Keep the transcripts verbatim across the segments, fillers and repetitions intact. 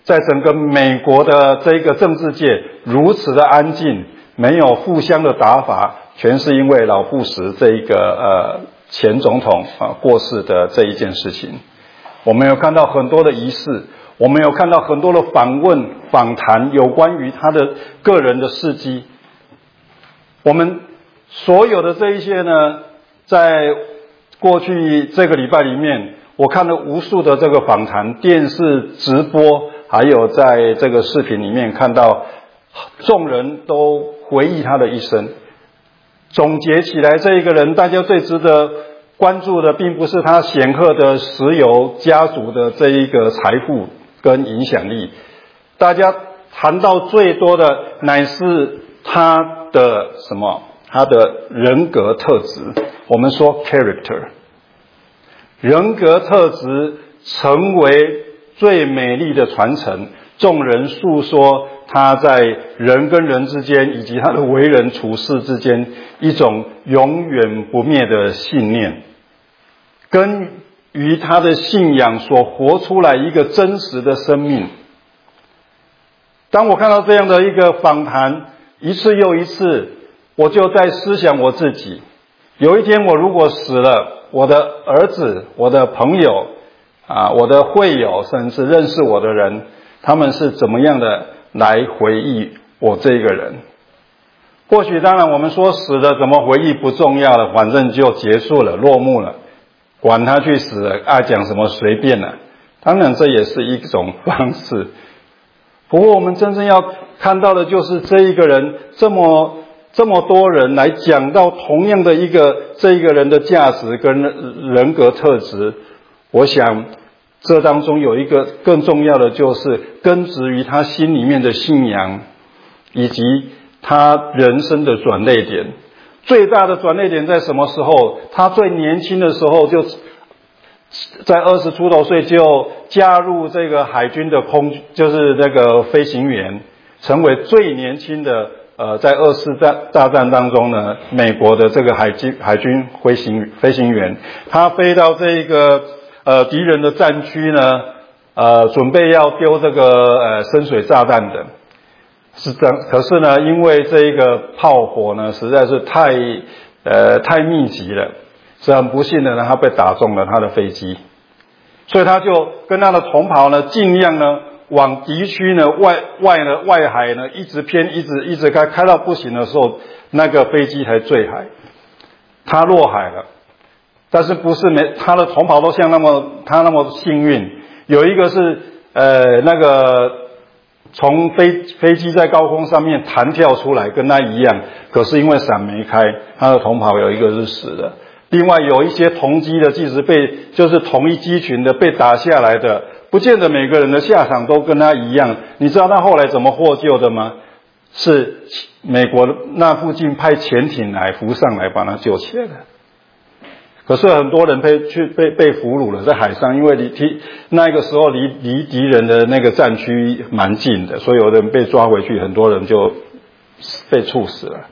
在整个美国的这个政治界如此的安静，没有互相的打法，全是因为老布什这一个呃前总统啊过世的这一件事情。我们有看到很多的仪式，我们有看到很多的访问访谈，有关于他的个人的事迹。我们所有的这一些呢，在过去这个礼拜里面，我看了无数的这个访谈、电视直播，还有在这个视频里面看到众人都回忆他的一生。总结起来，这一个人大家最值得关注的并不是他显赫的石油家族的这一个财富跟影响力，大家谈到最多的乃是他的什么？他的人格特质。我们说 character， 人格特质成为最美丽的传承，众人诉说他在人跟人之间以及他的为人处事之间一种永远不灭的信念，根于他的信仰所活出来一个真实的生命。当我看到这样的一个访谈一次又一次，我就在思想我自己，有一天我如果死了，我的儿子、我的朋友啊、我的会友，甚至认识我的人，他们是怎么样的来回忆我这个人？或许当然我们说死了怎么回忆不重要了，反正就结束了，落幕了，管他去死了，爱讲什么随便了。当然这也是一种方式。不过我们真正要看到的就是这一个人，这么这么多人来讲到同样的一个这一个人的价值跟人格特质，我想这当中有一个更重要的，就是根植于他心里面的信仰，以及他人生的转捩点。最大的转捩点在什么时候？他最年轻的时候，就在二十出头岁就加入这个海军的空，就是那个飞行员，成为最年轻的呃，在二次大战当中呢，美国的这个海军海军飞行飞行员，他飞到这个呃敌人的战区呢，呃，准备要丢这个呃深水炸弹的，是这样。可是呢，因为这一个炮火呢实在是太呃太密集了，是很不幸的呢，他被打中了他的飞机，所以他就跟他的同袍呢，尽量呢往敌区呢外外呢外海呢一直偏，一直一直开，开到不行的时候，那个飞机才坠海，他落海了。但是不是没他的同袍都像那么他那么幸运，有一个是呃那个从飞飞机在高空上面弹跳出来，跟他一样，可是因为伞没开，他的同袍有一个是死的。另外有一些同机的，即使被就是同一机群的被打下来的，不见得每个人的下场都跟他一样。你知道他后来怎么获救的吗？是美国那附近派潜艇来浮上来把他救起来的。可是很多人被去被被俘虏了，在海上，因为离那个时候离离敌人的那个战区蛮近的，所以有人被抓回去，很多人就被处死了。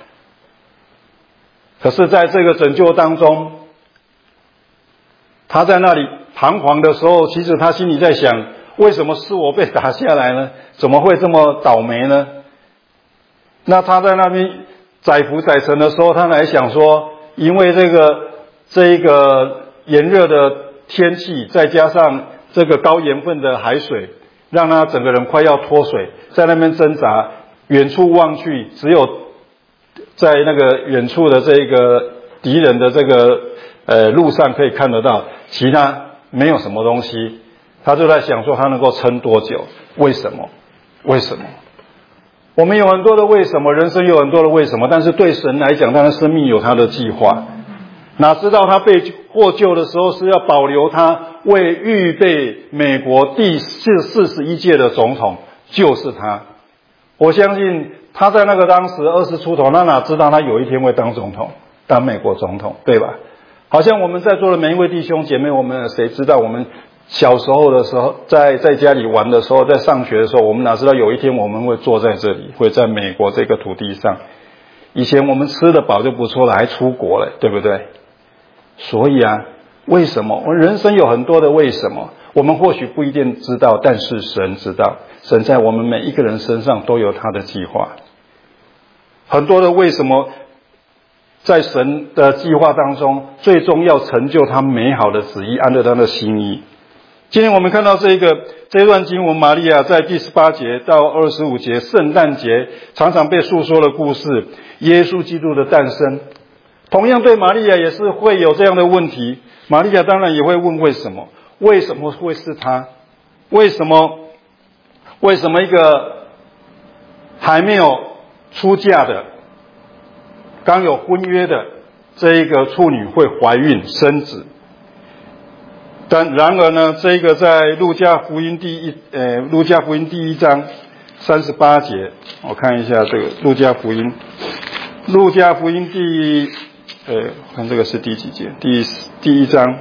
可是在这个拯救当中，他在那里彷徨的时候，其实他心里在想，为什么是我被打下来呢？怎么会这么倒霉呢？那他在那边载浮载沉的时候，他来想说，因为这个这一个炎热的天气，再加上这个高盐分的海水，让他整个人快要脱水，在那边挣扎，远处望去，只有在那个远处的这个敌人的这个呃路上可以看得到，其他没有什么东西。他就在想说他能够撑多久？为什么？为什么？我们有很多的为什么，人生有很多的为什么，但是对神来讲，他的生命有他的计划。哪知道他被获救的时候是要保留他，为预备美国第四十一届的总统，就是他。我相信他在那个当时二十出头，他哪知道他有一天会当总统，当美国总统，对吧？好像我们在座的每一位弟兄姐妹，我们谁知道我们小时候的时候，在在家里玩的时候，在上学的时候，我们哪知道有一天我们会坐在这里，会在美国这个土地上。以前我们吃得饱就不错了，还出国了，对不对？所以啊，为什么？我人生有很多的为什么。 我们或许不一定知道，但是神知道。神在我们每一个人身上都有他的计划。很多的为什么在神的计划当中，最终要成就他美好的旨意，按照他的心意。今天我们看到这个这段经文，玛利亚在第十八节到二十五节，圣诞节常常被述说的故事，耶稣基督的诞生。同样对玛利亚也是会有这样的问题，玛利亚当然也会问为什么？为什么会是他？为什么？为什么一个还没有出嫁的、刚有婚约的这一个处女会怀孕生子？但然而呢，这个在路加福音第一呃路加福音第一章三十八节，我看一下这个路加福音，路加福音第呃看这个是第几节？第第一章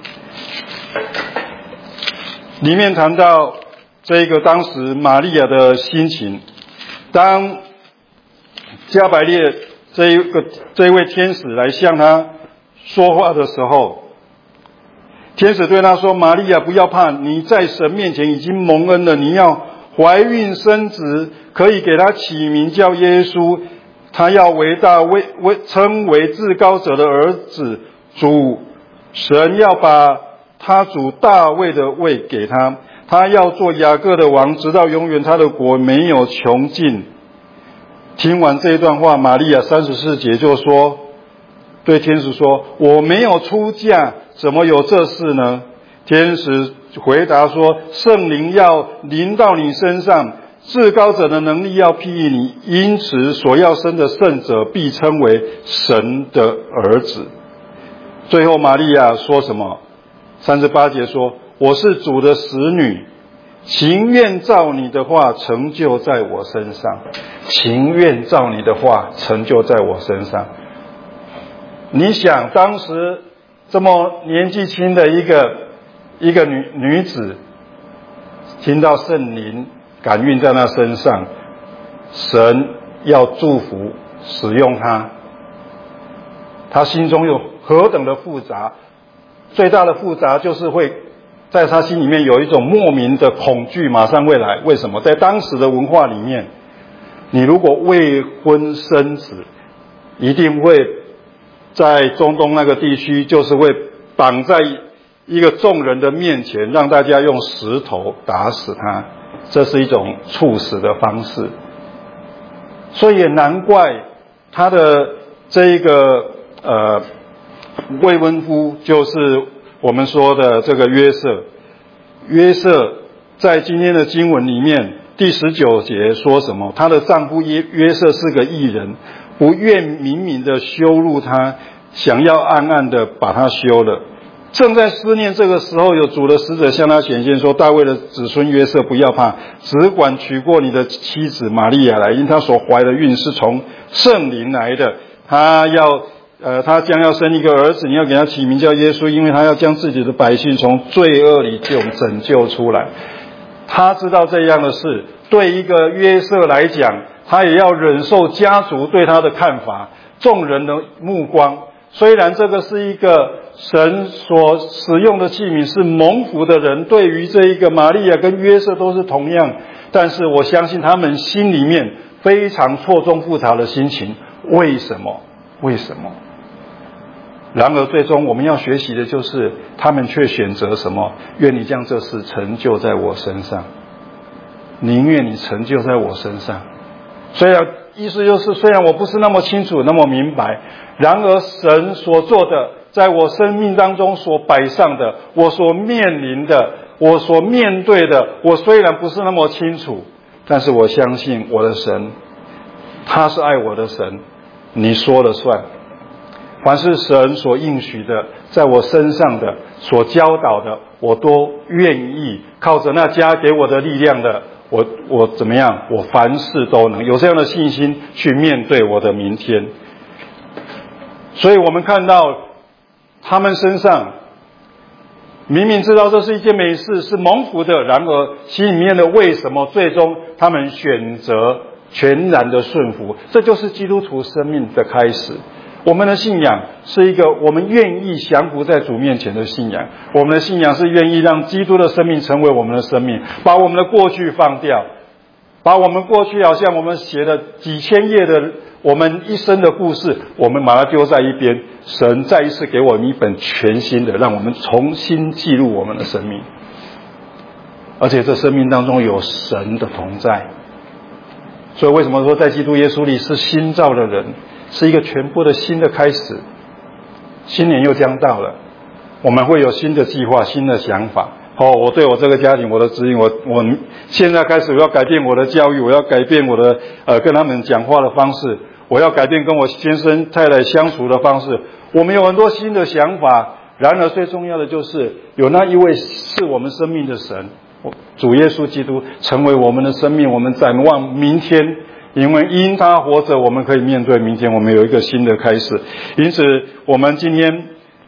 里面谈到这个当时玛利亚的心情，当加百列这一个这一位天使来向他说话的时候。天使对他说：“玛利亚，不要怕，你在神面前已经蒙恩了。你要怀孕生子，可以给他起名叫耶稣。他要为大为为称为至高者的儿子。主神要把他主大卫的位给他，他要做雅各的王，直到永远。他的国没有穷尽。”听完这一段话，玛利亚三十四节就说，对天使说：“我没有出嫁，怎么有这事呢？”天使回答说：“圣灵要临到你身上，至高者的能力要庇荫你，因此所要生的圣者必称为神的儿子。”最后玛利亚说什么？三十八节说：“我是主的使女，情愿照你的话成就在我身上。情愿照你的话成就在我身上。”你想，当时这么年纪轻的一个一个女女子，听到圣灵感孕在她身上，神要祝福使用她，她心中有何等的复杂？最大的复杂就是会在她心里面有一种莫名的恐惧，马上会来。为什么？在当时的文化里面，你如果未婚生子，一定会在中东那个地区，就是会绑在一个众人的面前，让大家用石头打死他，这是一种处死的方式。所以也难怪他的这一个呃未婚夫，就是我们说的这个约瑟。约瑟在今天的经文里面第十九节说什么？她的丈夫约约瑟是个义人，不愿明明的羞辱他，想要暗暗的把他休了。正在思念这个时候，有主的使者向他显现说：“大卫的子孙约瑟，不要怕，只管娶过你的妻子玛利亚来，因他所怀的孕是从圣灵来的。他要呃，他将要生一个儿子，你要给他起名叫耶稣，因为他要将自己的百姓从罪恶里救拯救出来。”他知道这样的事，对一个约瑟来讲，他也要忍受家族对他的看法，众人的目光。虽然这个是一个神所使用的器皿，是蒙福的人，对于这一个玛利亚跟约瑟都是同样，但是我相信他们心里面非常错综复杂的心情。为什么？为什么？然而最终我们要学习的就是，他们却选择什么？愿你将这事成就在我身上，宁愿你成就在我身上。虽然意思就是，虽然我不是那么清楚那么明白，然而神所做的，在我生命当中所摆上的，我所面临的，我所面对的，我虽然不是那么清楚，但是我相信我的神，他是爱我的神，你说了算。凡是神所应许的，在我身上的，所教导的，我都愿意靠着那加给我的力量的，我我怎么样？我凡事都能有这样的信心去面对我的明天。所以我们看到他们身上明明知道这是一件美事，是蒙福的，然而心里面的为什么最终他们选择全然的顺服？这就是基督徒生命的开始。 我们的信仰是一个我们愿意降服在主面前的信仰，我们的信仰是愿意让基督的生命成为我们的生命，把我们的过去放掉，把我们过去好像我们写了几千页的我们一生的故事，我们把它丢在一边，神再一次给我们一本全新的，让我们重新记录我们的生命，而且这生命当中有神的同在。所以为什么说在基督耶稣里是新造的人，是一个全部的新的开始。新年又将到了，我们会有新的计划，新的想法。哦，我对我这个家庭，我的指引，我我现在开始我要改变我的教育，我要改变我的呃跟他们讲话的方式，我要改变跟我先生太太相处的方式。我们有很多新的想法，然而最重要的就是有那一位是我们生命的神，主耶稣基督成为我们的生命，我们展望明天，因为因他活着，我们可以面对明天，我们有一个新的开始。因此我们今天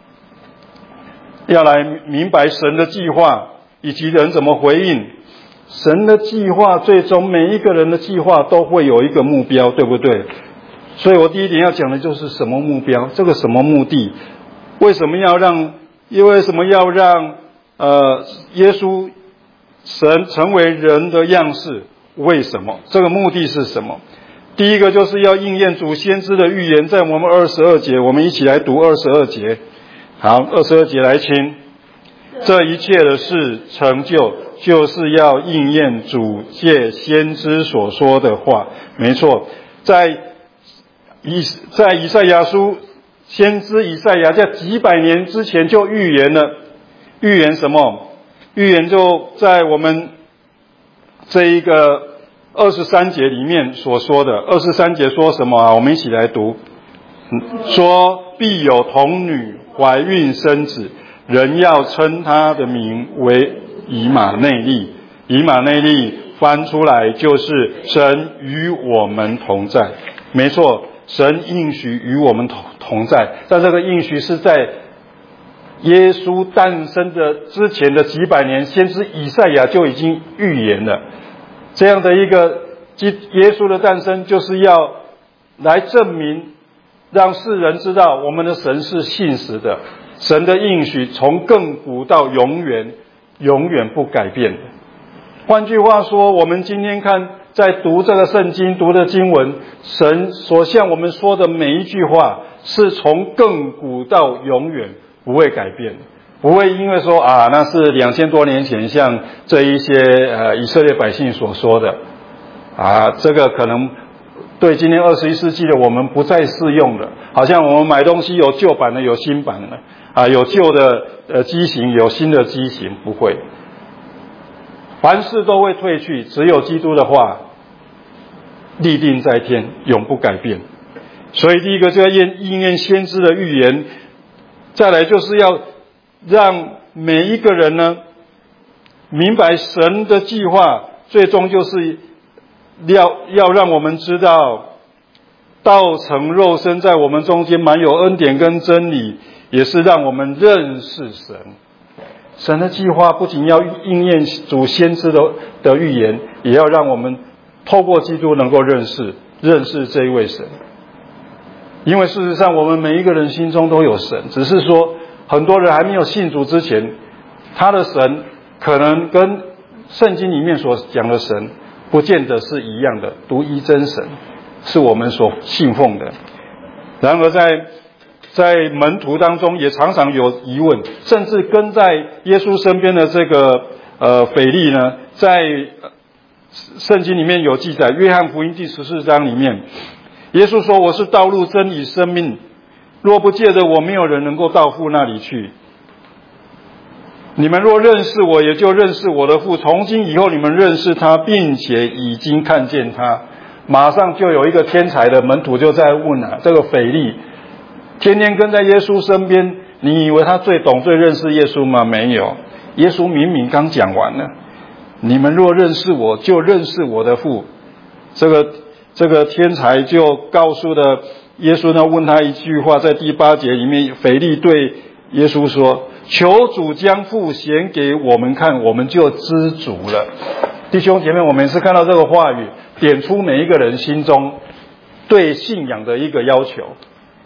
要来明白神的计划以及人怎么回应。神的计划最终每一个人的计划都会有一个目标，对不对？所以我第一点要讲的就是什么目标，这个什么目的，为什么要让因为什么要让呃耶稣神成为人的样式，为什么？这个目的是什么？第一个就是要应验主先知的预言，在我们二十二节，我们一起来读二十二节。好，二十二节来听。这一切的事成就，就是要应验主借先知所说的话。没错，在以在以赛亚书，先知以赛亚在几百年之前就预言了，预言什么？预言就在我们这一个二十三节里面所说的。二十三节说什么啊？我们一起来读。说必有童女怀孕生子，人要称他的名为以马内利。以马内利翻出来就是神与我们同在。没错，神应许与我们同同在，但这个应许是在耶稣诞生的之前的几百年，先知以赛亚就已经预言了。这样的一个耶稣的诞生，就是要来证明，让世人知道我们的神是信实的，神的应许从亘古到永远，永远不改变的。换句话说，我们今天看在读这个圣经，读的经文，神所向我们说的每一句话，是从亘古到永远不会改变，不会因为说啊，那是两千多年前像这一些呃以色列百姓所说的啊，这个可能对今天二十一世纪的我们不再适用了。好像我们买东西有旧版的，有新版的啊，有旧的呃机型，有新的机型，不会。凡事都会退去，只有基督的话立定在天，永不改变。所以第一个就要应验先知的预言，再来就是要让每一个人呢明白神的计划，最终就是要要让我们知道道成肉身在我们中间，满有恩典跟真理，也是让我们认识神。神的计划不仅要应验主先知的的预言，也要让我们透过基督能够认识认识这一位神。因为事实上我们每一个人心中都有神，只是说很多人还没有信主之前，他的神可能跟圣经里面所讲的神不见得是一样的，独一真神是我们所信奉的。然而在在门徒当中也常常有疑问，甚至跟在耶稣身边的这个呃腓利呢，在圣经里面有记载，约翰福音第十四章里面，耶稣说：“我是道路、真理、生命，若不借着我，没有人能够到父那里去。你们若认识我，也就认识我的父。从今以后，你们认识他，并且已经看见他。”马上就有一个天才的门徒就在问啊，这个腓利天天跟在耶稣身边，你以为他最懂最认识耶稣吗？没有，耶稣明明刚讲完了，你们若认识我，就认识我的父。这个这个天才就告诉了耶稣呢，问他一句话，在第八节里面，腓利对耶稣说：“求主将父显给我们看，我们就知足了。”弟兄姐妹，我每次看到这个话语，点出每一个人心中对信仰的一个要求。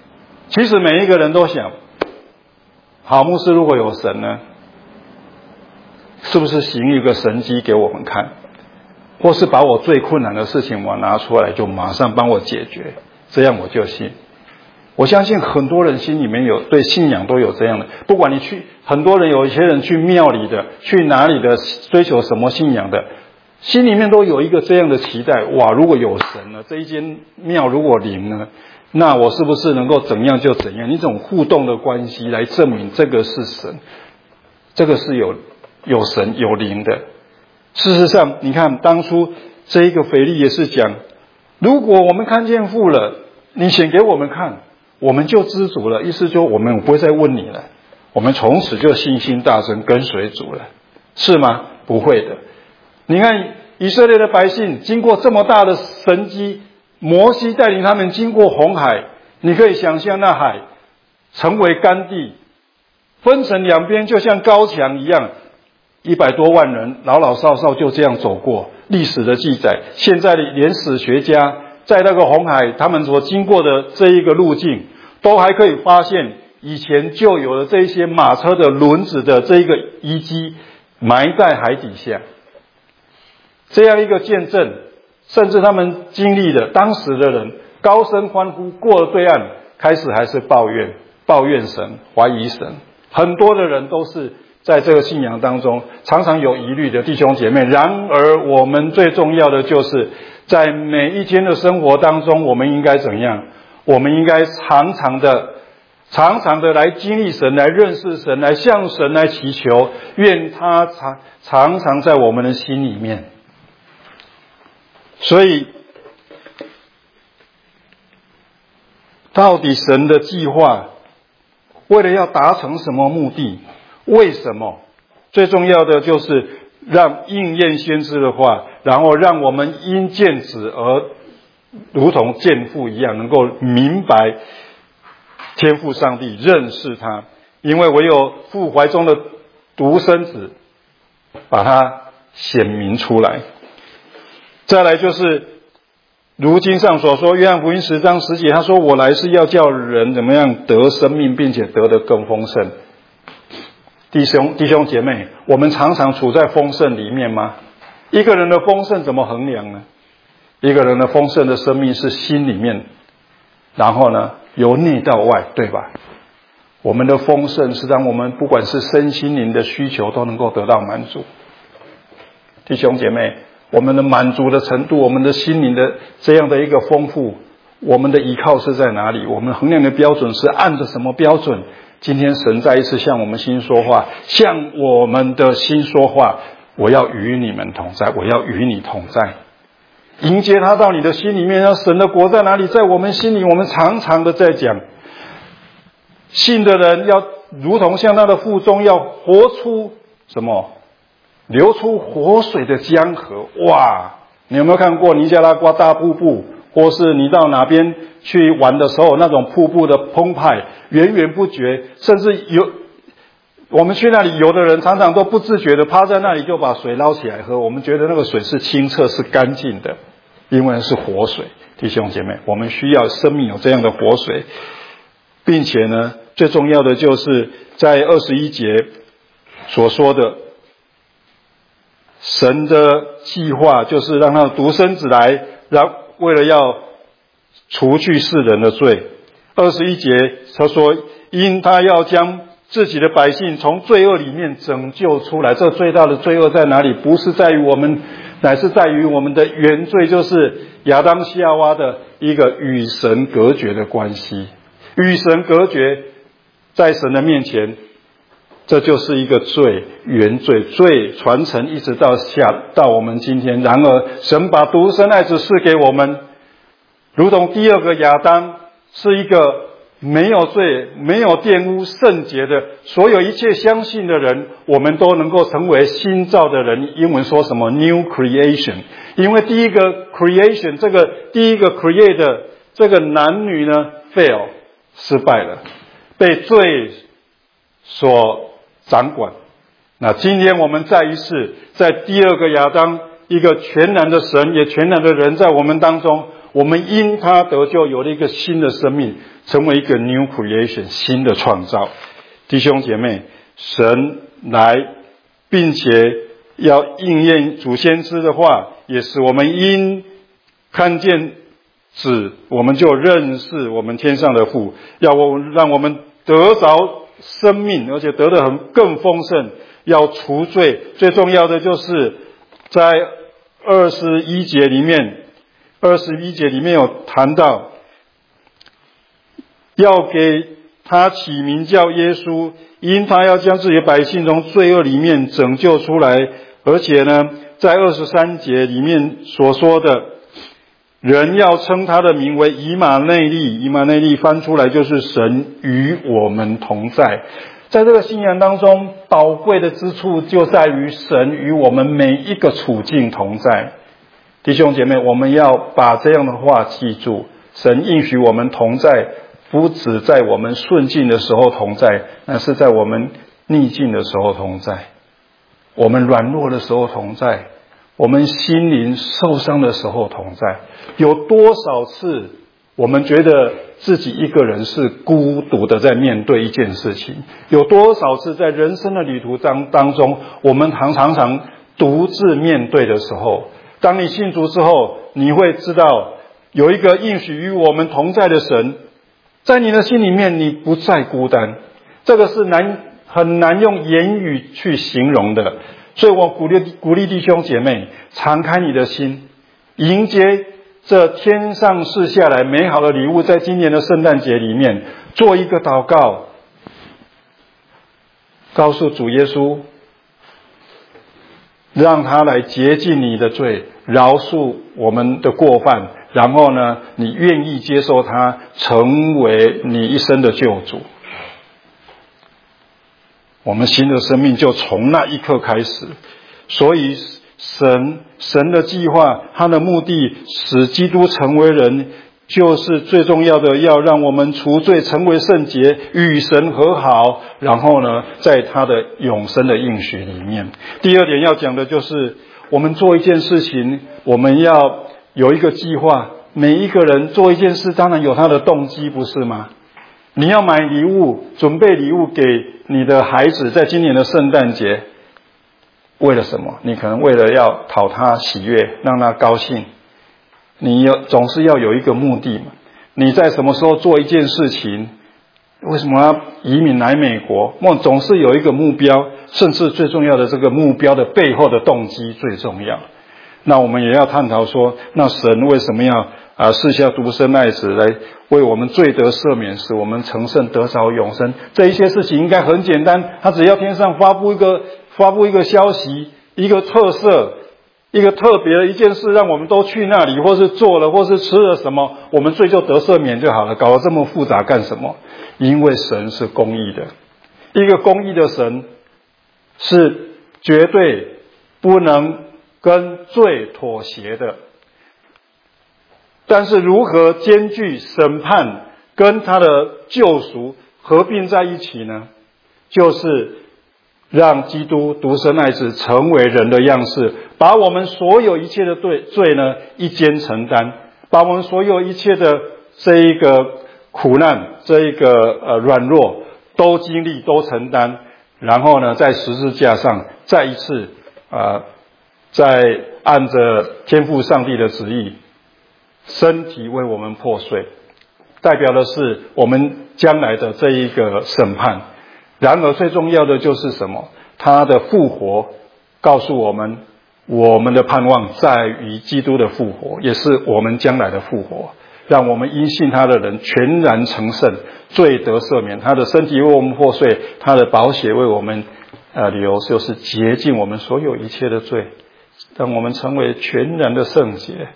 其实每一个人都想，好，牧师如果有神呢，是不是行一个神迹给我们看，或是把我最困难的事情我拿出来，就马上帮我解决，这样我就信。我相信很多人心里面有对信仰都有这样的，不管你去，很多人有一些人去庙里的，去哪里的，追求什么信仰的，心里面都有一个这样的期待。哇，如果有神呢，这一间庙如果灵呢，那我是不是能够怎样就怎样？一种互动的关系来证明这个是神，这个是有有神有灵的。事实上，你看当初这一个腓力也是讲，如果我们看见父了，你显给我们看，我们就知足了。意思就我们不会再问你了，我们从此就信心大增，跟随主了，是吗？不会的。你看以色列的百姓经过这么大的神迹，摩西带领他们经过红海，你可以想象那海成为干地，分成两边，就像高墙一样，一百多万人老老少少就这样走过。历史的记载，现在连史学家在那个红海他们所经过的这一个路径，都还可以发现以前就有了这一些马车的轮子的这一个遗迹埋在海底下。这样一个见证，甚至他们经历的当时的人高声欢呼，过了对岸，开始还是抱怨抱怨神，怀疑神。很多的人都是在这个信仰当中常常有疑虑的弟兄姐妹。然而我们最重要的就是在每一天的生活当中，我们应该怎样？我们应该常常的常常的来经历神，来认识神，来向神来祈求，愿他常常常在我们的心里面。所以到底神的计划为了要达成什么目的？为什么？最重要的就是让应验先知的话，然后让我们因见子而如同见父一样，能够明白天父上帝，认识他。因为唯有父怀中的独生子把他显明出来。再来就是如经上所说，约翰福音十章十节，他说我来是要叫人怎么样得生命，并且得得更丰盛。弟兄弟兄姐妹，我们常常处在丰盛里面吗？一个人的丰盛怎么衡量呢？一个人的丰盛的生命是心里面，然后呢由内到外，对吧？我们的丰盛是让我们不管是身心灵的需求都能够得到满足。弟兄姐妹，我们的满足的程度，我们的心灵的这样的一个丰富，我们的依靠是在哪里？我们衡量的标准是按着什么标准？今天神再一次向我们心说话，向我们的心说话，我要与你们同在，我要与你同在。迎接他到你的心里面，让神的国在哪里？在我们心里。我们常常的在讲，信的人要如同像他的腹中要活出什么？流出活水的江河。哇！你有没有看过尼加拉瓜大瀑布，或是你到哪边去玩的时候，那种瀑布的澎湃源源不绝，甚至有我们去那里游的人常常都不自觉的趴在那里就把水捞起来喝，我们觉得那个水是清澈是干净的，因为是活水。弟兄姐妹，我们需要生命有这样的活水，并且呢最重要的就是在二十一节所说的神的计划，就是让他的独生子来，让为了要除去世人的罪。二十一节他说，因他要将自己的百姓从罪恶里面拯救出来。这最大的罪恶在哪里？不是在于我们，乃是在于我们的原罪，就是亚当夏娃的一个与神隔绝的关系。与神隔绝，在神的面前，这就是一个罪，原罪，罪传承一直到下到我们今天。然而神把独生爱子赐给我们，如同第二个亚当是一个没有罪、没有玷污、圣洁的，所有一切相信的人，我们都能够成为新造的人。英文说什么 new creation？ 因为第一个 creation， 这个第一个 create 的这个男女呢 fail 失败了，被罪所掌管。那今天我们再一次在第二个亚当，一个全然的神也全然的人在我们当中， 我们因他得救有了一个新的生命，成为一个 new creation 新的创造。弟兄姐妹，神来并且要应验主先知的话，也使我们因看见子，我们就认识我们天上的父，要我让我们得着生命，而且得得很更丰盛，要除罪。最重要的就是在二十一节里面，二十一节里面有谈到，要给他起名叫耶稣，因他要将自己的百姓从罪恶里面拯救出来。而且呢，在二十三节里面所说的，人要称他的名为以马内利，以马内利翻出来就是神与我们同在。在这个信仰当中，宝贵的之处就在于神与我们每一个处境同在。弟兄姐妹，我们要把这样的话记住，神应许我们同在，不只在我们顺境的时候同在，那是在我们逆境的时候同在，我们软弱的时候同在，我们心灵受伤的时候同在。有多少次我们觉得自己一个人是孤独的在面对一件事情？有多少次在人生的旅途当当中，我们常常常独自面对的时候，当你信主之后，你会知道有一个应许与我们同在的神，在你的心里面你不再孤单。这个是难很难用言语去形容的。所以我鼓励鼓励弟兄姐妹，敞开你的心，迎接这天上赐下来美好的礼物。在今年的圣诞节里面，做一个祷告，告诉主耶稣，让他来洁净你的罪，饶恕我们的过犯，然后呢，你愿意接受他成为你一生的救主，我们新的生命就从那一刻开始。所以神神的计划，他的目的使基督成为人，就是最重要的，要让我们除罪，成为圣洁，与神和好，然后呢，在他的永生的应许里面。第二点要讲的就是，我们做一件事情，我们要有一个计划。每一个人做一件事，当然有他的动机，不是吗？你要买礼物，准备礼物给你的孩子，在今年的圣诞节，为了什么？你可能为了要讨他喜悦，让他高兴。你有总是要有一个目的嘛。你在什么时候做一件事情？为什么要移民来美国？我总是有一个目标，甚至最重要的这个目标的背后的动机最重要。那我们也要探讨说，那神为什么要啊赐下独生爱子来为我们罪得赦免，使我们成圣得着永生？这一些事情应该很简单，他只要天上发布一个发布一个消息，一个特色，一个特别的一件事，让我们都去那里，或是做了，或是吃了什么，我们罪就得赦免就好了。搞得这么复杂干什么？因为神是公义的，一个公义的神是绝对不能跟罪妥协的。但是如何兼具审判跟他的救赎合并在一起呢？就是让基督独生爱子成为人的样式，把我们所有一切的罪罪呢一肩承担，把我们所有一切的这一个苦难，这一个呃软弱都经历都承担，然后呢在十字架上再一次啊、呃，在按着天父上帝的旨意，身体为我们破碎，代表的是我们将来的这一个审判。然而最重要的就是什么？他的复活告诉我们，我们的盼望在于基督的复活，也是我们将来的复活，让我们因信他的人全然成圣，罪得赦免。他的身体为我们破碎，他的宝血为我们呃流，就是洁净我们所有一切的罪，让我们成为全然的圣洁。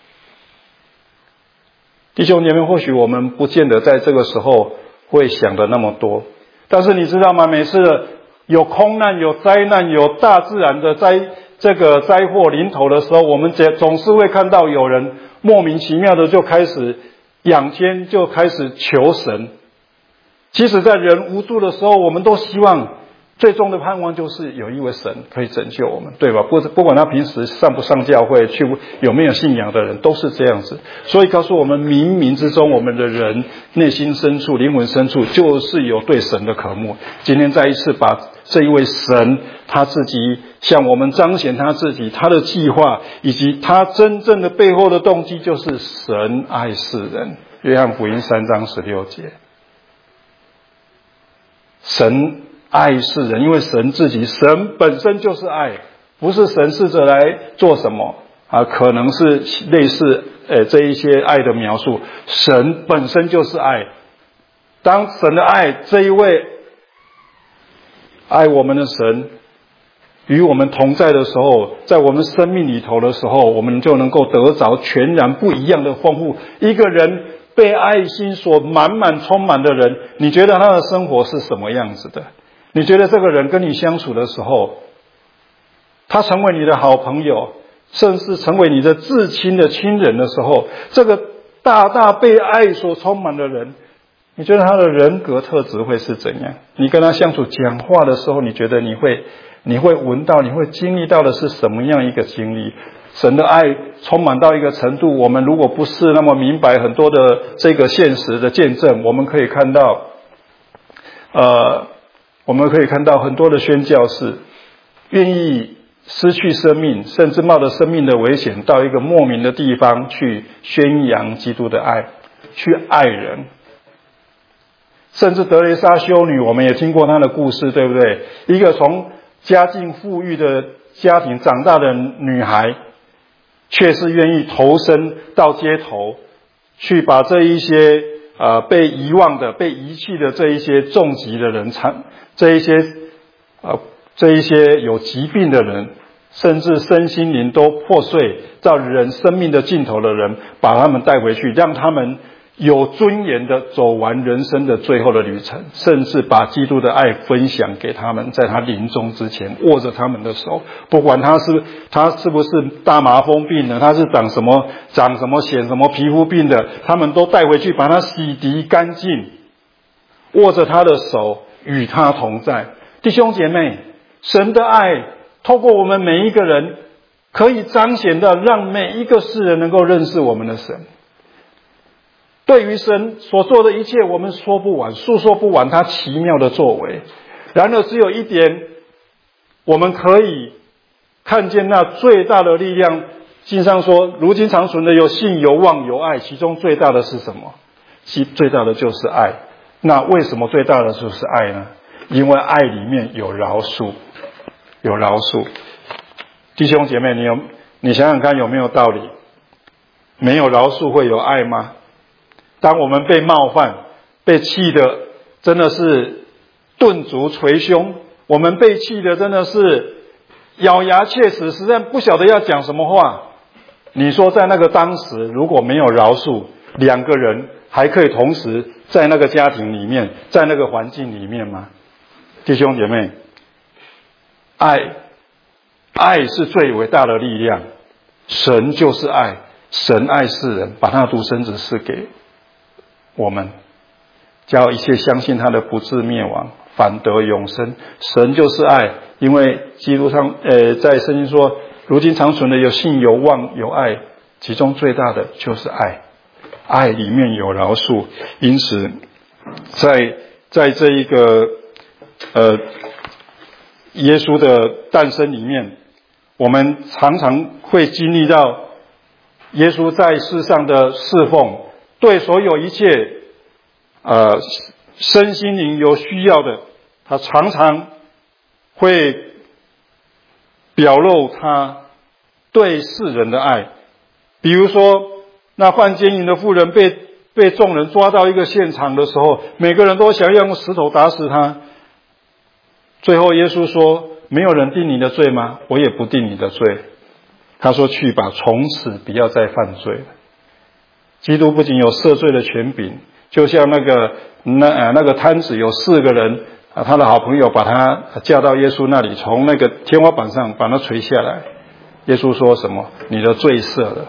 弟兄姐妹，或许我们不见得在这个时候会想的那么多，但是你知道吗？每次有空难、有灾难、有大自然的灾这个灾祸临头的时候，我们总是会看到有人莫名其妙的就开始仰天，就开始求神。即使在人无助的时候，我们都希望最终的盼望就是有一位神可以拯救我们，对吧？不不管他平时上不上教会，去有没有信仰的人，都是这样子。所以告诉我们，冥冥之中，我们的人内心深处、灵魂深处，就是有对神的渴慕。今天再一次把这一位神他自己向我们彰显他自己，他的计划以及他真正的背后的动机，就是神爱世人。约翰福音三章十六节，神爱世人，因为神自己，神本身就是爱，不是神试着来做什么啊，可能是类似呃这一些爱的描述。神本身就是爱，当神的爱，这一位爱我们的神与我们同在的时候，在我们生命里头的时候，我们就能够得着全然不一样的丰富。一个人被爱心所满满充满的人，你觉得他的生活是什么样子的？你觉得这个人跟你相处的时候，他成为你的好朋友，甚至成为你的至亲的亲人的时候，这个大大被爱所充满的人，你觉得他的人格特质会是怎样？你跟他相处讲话的时候，你觉得你会你会闻到，你会经历到的是什么样一个经历？神的爱充满到一个程度，我们如果不是那么明白很多的这个现实的见证，我们可以看到呃我们可以看到很多的宣教士愿意失去生命，甚至冒着生命的危险到一个莫名的地方去宣扬基督的爱，去爱人。甚至德蕾莎修女，我们也听过她的故事，对不对？一个从家境富裕的家庭长大的女孩，却是愿意投身到街头，去把这一些呃被遗忘的、被遗弃的这一些重疾的人，这一些呃这一些有疾病的人，甚至身心灵都破碎到人生命的尽头的人，把他们带回去，让他们有尊严的走完人生的最后的旅程，甚至把基督的爱分享给他们，在他临终之前握着他们的手，不管他是他是不是大麻风病的，他是长什么长什么癣什么皮肤病的，他们都带回去把他洗涤干净，握着他的手与他同在。弟兄姐妹，神的爱透过我们每一个人，可以彰显的让每一个世人能够认识我们的神。对于神所做的一切，我们说不完，述说不完他奇妙的作为。然而只有一点，我们可以看见那最大的力量。经上说，如今长存的有信有望有爱，其中最大的是什么？其最大的就是爱。那为什么最大的就是爱呢？因为爱里面有饶恕，有饶恕。弟兄姐妹，你有你想想看有没有道理？没有饶恕会有爱吗？当我们被冒犯、被气的真的是顿足捶胸，我们被气的真的是咬牙切齿，实在不晓得要讲什么话。你说在那个当时，如果没有饶恕，两个人还可以同时在那个家庭里面，在那个环境里面吗？弟兄姐妹，爱，爱是最伟大的力量。神就是爱，神爱世人，把他的独生子赐给我们，叫一切相信他的不至灭亡，反得永生。神就是爱，因为基督上呃，在圣经说，如今长存的有信有望有爱，其中最大的就是爱。爱里面有饶恕，因此在在这一个呃耶稣的诞生里面，我们常常会经历到耶稣在世上的侍奉，对所有一切呃身心灵有需要的，他常常会表露他对世人的爱。比如说那犯奸淫的妇人被被众人抓到一个现场的时候，每个人都想要用石头打死他，最后耶稣说，没有人定你的罪吗？我也不定你的罪。他说，去吧，从此不要再犯罪了。基督不仅有赦罪的权柄，就像那个那呃那个摊子有四个人啊，他的好朋友把他架到耶稣那里，从那个天花板上把他垂下来。耶稣说什么？你的罪赦了。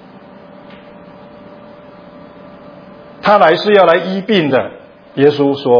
他来是要来医病的，耶稣说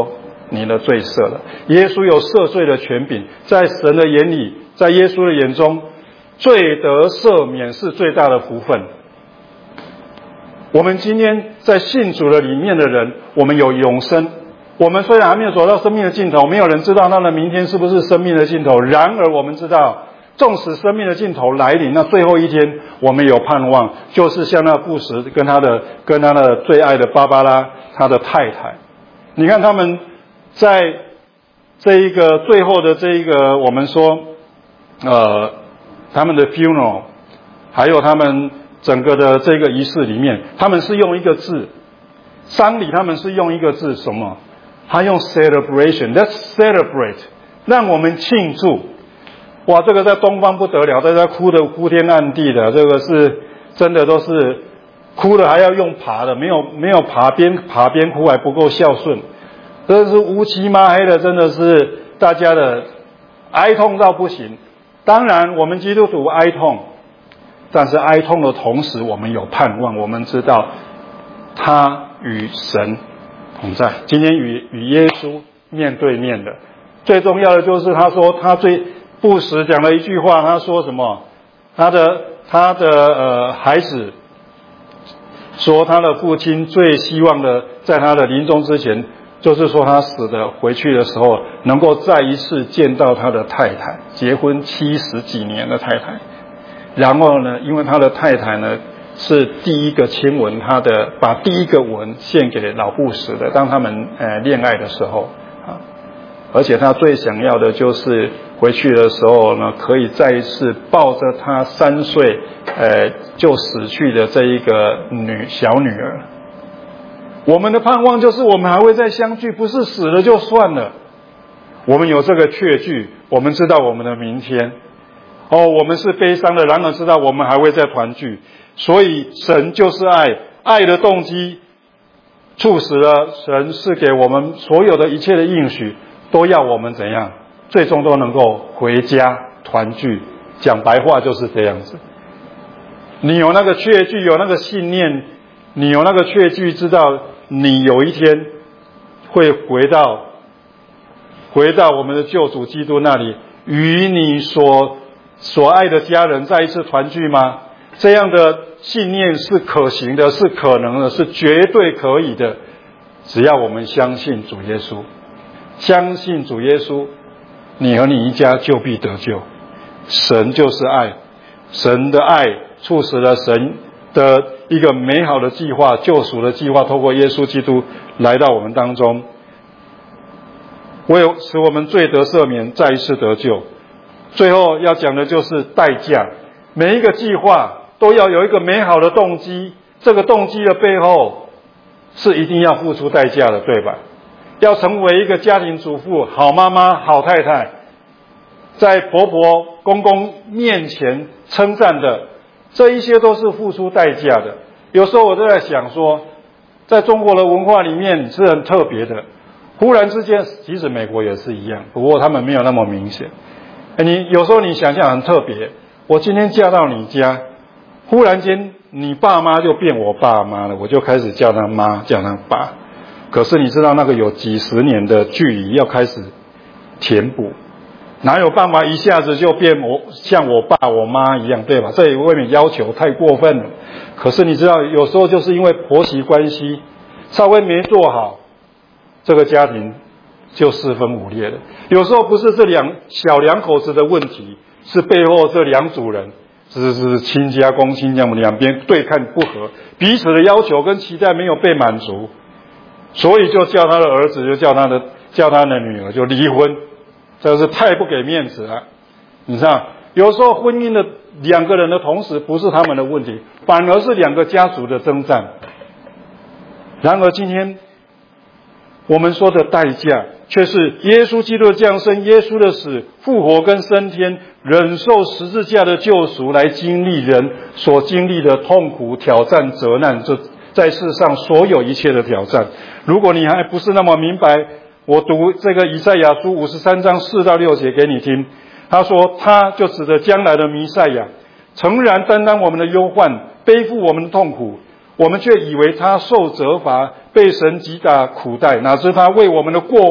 你的罪赦了。耶稣有赦罪的权柄，在神的眼里，在耶稣的眼中，罪得赦免是最大的福分。我们今天在信主的里面的人，我们有永生。我们虽然还没有走到生命的尽头，没有人知道他的明天是不是生命的尽头，然而我们知道，纵使生命的尽头来临，那最后一天我们有盼望，就是像那布什跟他的跟他的最爱的芭芭拉，他的太太。你看他们在这一个最后的这一个我们说呃他们的 funeral， 还有他们整个的这个仪式里面，他们是用一个字，丧礼他们是用一个字什么？他用 celebration，let's celebrate， 让我们庆祝。哇，这个在东方不得了，大家哭得哭天暗地的，这个是真的都是哭的还要用爬的，没有没有爬边爬边哭还不够孝顺，这是乌漆嘛黑的，真的是大家的哀痛到不行。当然我们基督徒哀痛，但是哀痛的同时我们有盼望，我们知道他与神同在，今天与与耶稣面对面的。最重要的就是他说他最布什讲了一句话，他说什么？他的他的呃孩子说，他的父亲最希望的，在他的临终之前，就是说他死的回去的时候，能够再一次见到他的太太，结婚七十几年的太太。然后呢，因为他的太太呢是第一个亲吻他的，把第一个吻献给老布什的，当他们呃恋爱的时候啊，而且他最想要的就是回去的时候呢，可以再一次抱着他三岁呃就死去的这一个女小女儿。我们的盼望就是我们还会再相聚，不是死了就算了。我们有这个确据，我们知道我们的明天。哦，我们是悲伤的，然而知道我们还会再团聚。所以神就是爱，爱的动机促使了神是给我们所有的一切的应许，都要我们怎样，最终都能够回家团聚。讲白话就是这样子。你有那个确据，有那个信念，你有那个确据，知道你有一天会回到回到我们的救主基督那里，与你所所爱的家人再一次团聚吗？这样的信念是可行的，是可能的，是绝对可以的。只要我们相信主耶稣，相信主耶稣，你和你一家就必得救。神就是爱，神的爱促使了神的一个美好的计划，救赎的计划，透过耶稣基督来到我们当中，为使我们罪得赦免，再一次得救。最后要讲的就是代价。每一个计划都要有一个美好的动机，这个动机的背后是一定要付出代价的，对吧？要成为一个家庭主妇、好妈妈、好太太，在婆婆公公面前称赞的，这一些都是付出代价的。有时候我都在想说，在中国的文化里面是很特别的，忽然之间，其实美国也是一样，不过他们没有那么明显。你有时候你想想很特别，我今天嫁到你家，忽然间你爸妈就变我爸妈了，我就开始叫他妈，叫他爸。可是你知道那个有几十年的距离要开始填补，哪有办法一下子就变我像我爸我妈一样，对吧？这未免要求太过分了。可是你知道，有时候就是因为婆媳关系稍微没做好，这个家庭就四分五裂了。有时候不是这两小两口子的问题，是背后这两组人，是是亲家公亲家母两边对看不合，彼此的要求跟期待没有被满足，所以就叫他的儿子，就叫他的叫他的女儿就离婚，这是太不给面子了。你知道，有时候婚姻的两个人的同时不是他们的问题，反而是两个家族的征战。然而今天我们说的代价，却是耶稣基督的降生、耶稣的死、复活跟升天，忍受十字架的救赎，来经历人所经历的痛苦、挑战、责难，这在世上所有一切的挑战。如果你还不是那么明白，我读这个以赛亚书五十三章四到六节给你听。他说，他就指着将来的弥赛亚，诚然担当我们的忧患，背负我们的痛苦，我们却以为他受责罚，被神击打苦待，哪知他为我们的过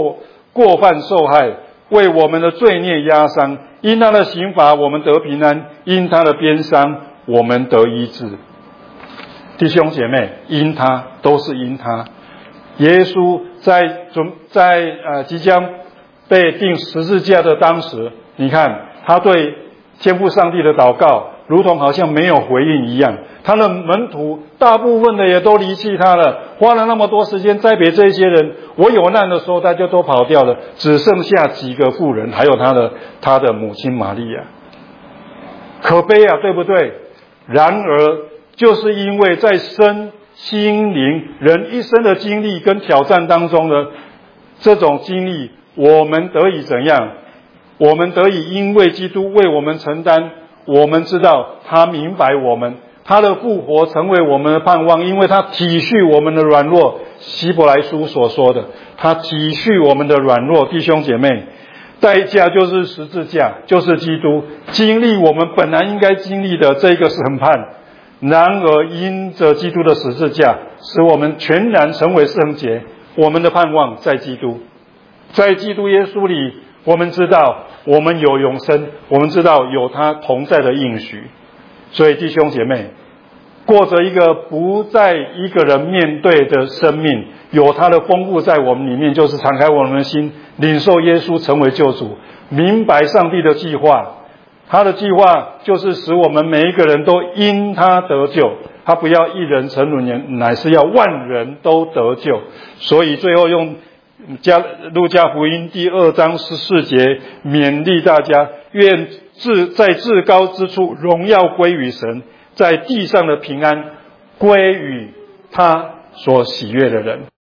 过犯受害，为我们的罪孽压伤。因他的刑罚，我们得平安；因他的鞭伤，我们得医治。弟兄姐妹，因他，都是因他。耶稣在准在呃即将被钉十字架的当时，你看他对天父上帝的祷告，如同好像没有回应一样。他的门徒大部分的也都离弃他了，花了那么多时间栽培这些人，我有难的时候大家都跑掉了，只剩下几个妇人，还有他的他的母亲玛利亚。可悲啊，对不对？然而就是因为在身心灵人一生的经历跟挑战当中呢，这种经历我们得以怎样？我们得以因为基督为我们承担，我们知道他明白我们，他的复活成为我们的盼望，因为他体恤我们的软弱。希伯来书所说的，他体恤我们的软弱。弟兄姐妹，代价就是十字架，就是基督经历我们本来应该经历的这个审判。然而因着基督的十字架，使我们全然成为圣洁。我们的盼望在基督，在基督耶稣里，我们知道我们有永生，我们知道有他同在的应许。所以弟兄姐妹，过着一个不再一个人面对的生命，有他的丰富在我们里面，就是敞开我们的心，领受耶稣成为救主，明白上帝的计划。他的计划就是使我们每一个人都因他得救，他不要一人沉沦，乃是要万人都得救。所以最后用加路加福音第二章十四节勉励大家，愿至在至高之处荣耀归于神，在地上的平安归于他所喜悦的人。